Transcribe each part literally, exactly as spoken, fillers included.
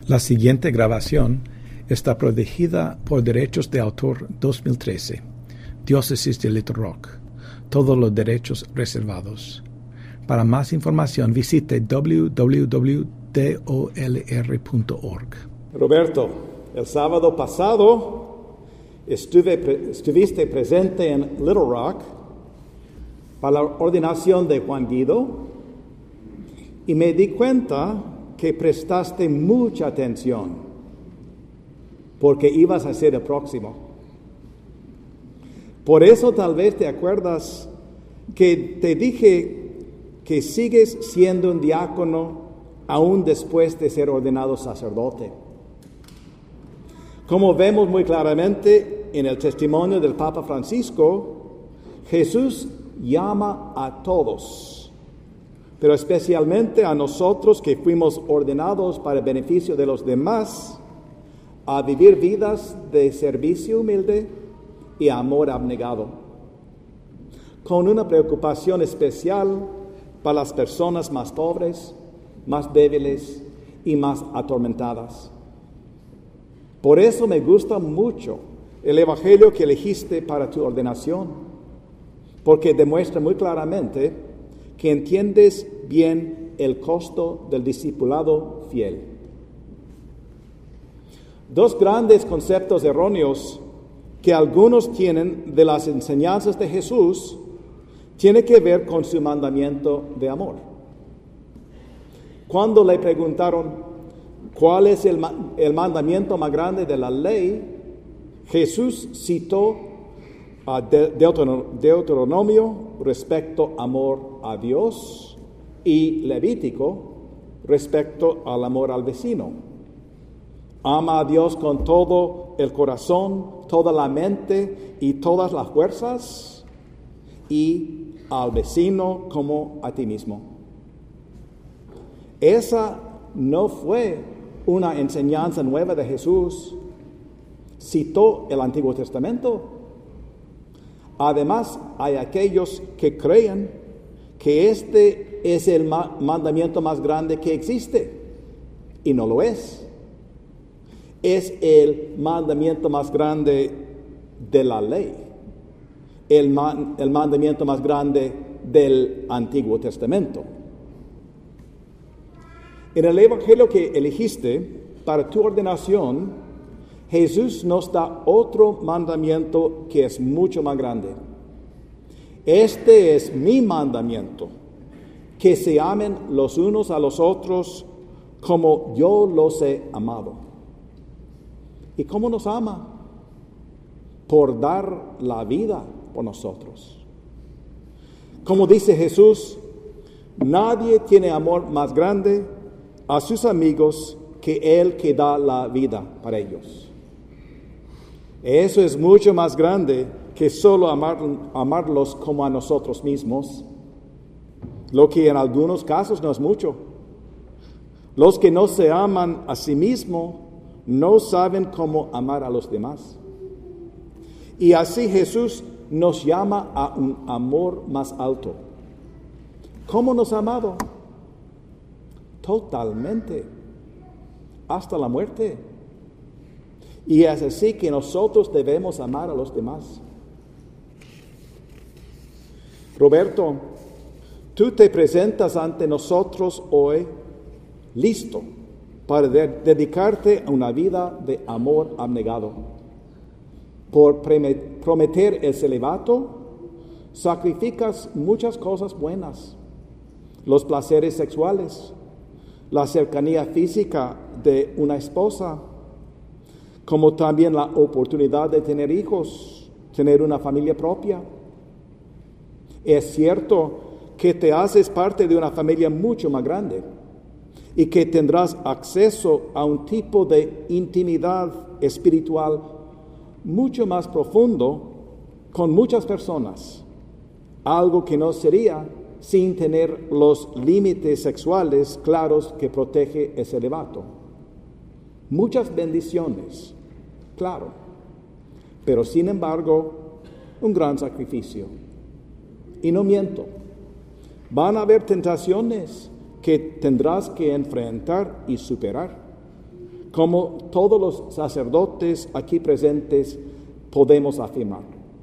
La siguiente grabación está protegida por derechos de autor dos mil trece. Diócesis de Little Rock. Todos los derechos reservados. Para más información visite doble u doble u doble u punto d o l r punto org. Roberto, el sábado pasado estuve, estuviste presente en Little Rock para la ordenación de Juan Guido y me di cuenta que prestaste mucha atención porque ibas a ser el próximo. Por eso tal vez te acuerdas que te dije que sigues siendo un diácono aún después de ser ordenado sacerdote. Como vemos muy claramente en el testimonio del Papa Francisco, Jesús llama a todos, pero especialmente a nosotros que fuimos ordenados para el beneficio de los demás, a vivir vidas de servicio humilde y amor abnegado, con una preocupación especial para las personas más pobres, más débiles y más atormentadas. Por eso me gusta mucho el evangelio que elegiste para tu ordenación, porque demuestra muy claramente que entiendes bien el costo del discipulado fiel. Dos grandes conceptos erróneos que algunos tienen de las enseñanzas de Jesús tienen que ver con su mandamiento de amor. Cuando le preguntaron cuál es el, el mandamiento más grande de la ley, Jesús citó a Deuteronomio respecto amor a Dios y Levítico respecto al amor al vecino. Ama a Dios con todo el corazón, toda la mente y todas las fuerzas, y al vecino como a ti mismo. Esa no fue una enseñanza nueva de Jesús. Citó el Antiguo Testamento. Además, hay aquellos que creen que este es el ma- mandamiento más grande que existe, y no lo es. Es el mandamiento más grande de la ley, el, man- el mandamiento más grande del Antiguo Testamento. En el evangelio que elegiste para tu ordenación, Jesús nos da otro mandamiento que es mucho más grande. Este es mi mandamiento, que se amen los unos a los otros como yo los he amado. ¿Y cómo nos ama? Por dar la vida por nosotros. Como dice Jesús, nadie tiene amor más grande a sus amigos que el que da la vida para ellos. Eso es mucho más grande que solo amar, amarlos como a nosotros mismos, lo que en algunos casos no es mucho. Los que no se aman a sí mismos no saben cómo amar a los demás. Y así Jesús nos llama a un amor más alto. ¿Cómo nos ha amado? Totalmente, hasta la muerte. Y es así que nosotros debemos amar a los demás. Roberto, tú te presentas ante nosotros hoy listo para de- dedicarte a una vida de amor abnegado. Por preme- prometer el celibato, sacrificas muchas cosas buenas, los placeres sexuales, la cercanía física de una esposa, como también la oportunidad de tener hijos, tener una familia propia. Es cierto que te haces parte de una familia mucho más grande y que tendrás acceso a un tipo de intimidad espiritual mucho más profundo con muchas personas, algo que no sería sin tener los límites sexuales claros que protege el celibato. Muchas bendiciones, claro, pero sin embargo, un gran sacrificio. Y no miento, van a haber tentaciones que tendrás que enfrentar y superar, como todos los sacerdotes aquí presentes podemos afirmar.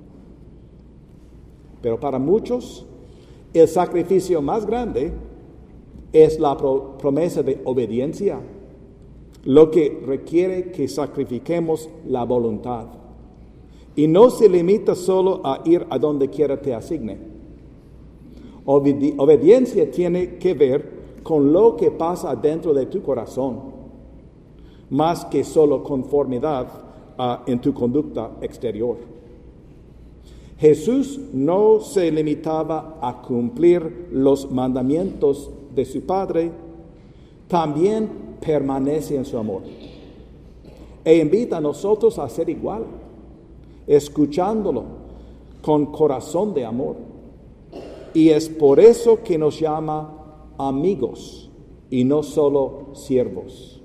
Pero para muchos, el sacrificio más grande es la pro- promesa de obediencia, lo que requiere que sacrifiquemos la voluntad. Y no se limita solo a ir a donde quiera te asigne. Obedi- obediencia tiene que ver con lo que pasa dentro de tu corazón, más que solo conformidad uh, en tu conducta exterior. Jesús no se limitaba a cumplir los mandamientos de su Padre, también permanece en su amor. E invita a nosotros a ser igual, escuchándolo con corazón de amor. Y es por eso que nos llama amigos y no solo siervos.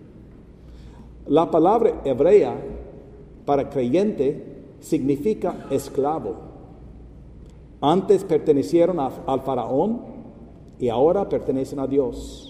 La palabra hebrea para creyente significa esclavo. Antes pertenecieron a, al faraón y ahora pertenecen a Dios.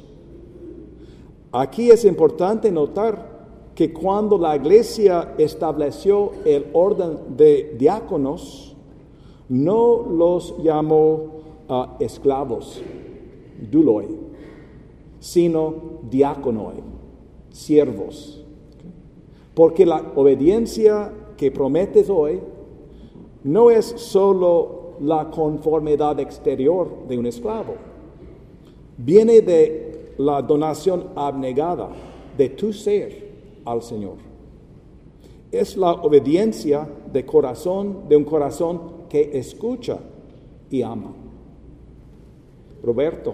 Aquí es importante notar que cuando la iglesia estableció el orden de diáconos, no los llamó uh, esclavos, douloi, sino diáconoi, siervos. Porque la obediencia que prometes hoy no es solo la conformidad exterior de un esclavo, viene de la donación abnegada de tu ser al Señor. Es la obediencia de corazón, de un corazón que escucha y ama. Roberto,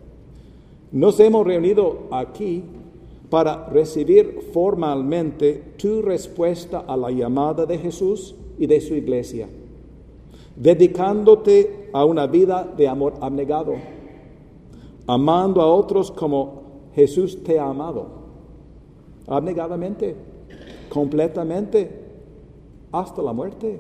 nos hemos reunido aquí para recibir formalmente tu respuesta a la llamada de Jesús y de su iglesia, dedicándote a una vida de amor abnegado, amando a otros como Jesús te ha amado, abnegadamente, completamente, hasta la muerte.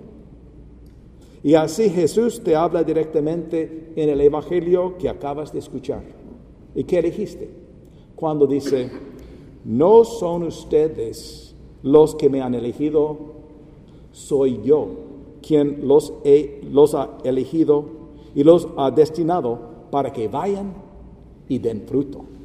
Y así Jesús te habla directamente en el Evangelio que acabas de escuchar. ¿Y qué elegiste? Cuando dice: no son ustedes los que me han elegido, soy yo quien los, he, los ha elegido y los ha destinado para que vayan y den fruto.